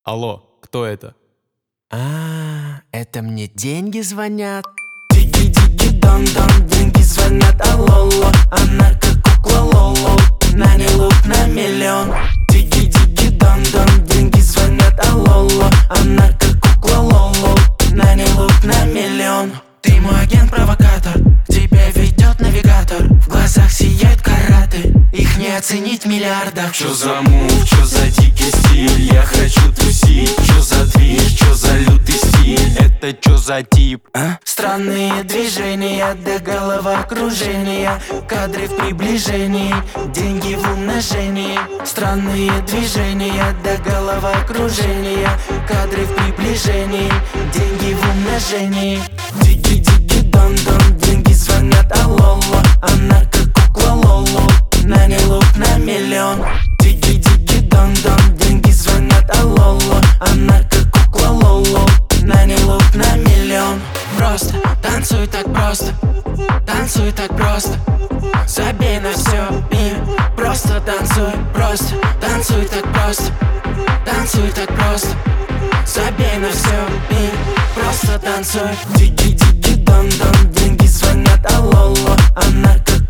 Алло, кто это? Это мне деньги звонят. Диги-диги-дон-дон, деньги звонят, алло-ло. Она как кукла лоло, на ней лук на миллион. Диги-диги-дон-дон, деньги звонят, алло-ло. Она как кукла лоло, на ней лук на миллион. Ты мой агент-провокатор, к тебе ведет навигатор. В глазах сияют караты, их не оценить миллиардов. Чё за мув, чё за дикий стиль? Я хочу тусить. Чё за движ, чё за лютый стиль? Это чё за тип? Странные движения до головокружения, кадры в приближении, деньги в умножении. Странные движения до головокружения, кадры в приближении, деньги в умножении. Диги-диги-дон-дон, деньги звонят, алло-ло. Она как кукла лоло, на ней лук на миллион. Диги-диги-дон-дон, деньги звонят, алло-ло. Она как кукла лоло, на ней лук на миллион. Просто, танцуй так просто, танцуй так просто. Забей на все, мир, просто танцуй, просто. Танцуй так просто, танцуй так просто. Забей на все, мир, просто танцуй. Диги-диги-дон-дон, деньги звонят, алло-ло. Она как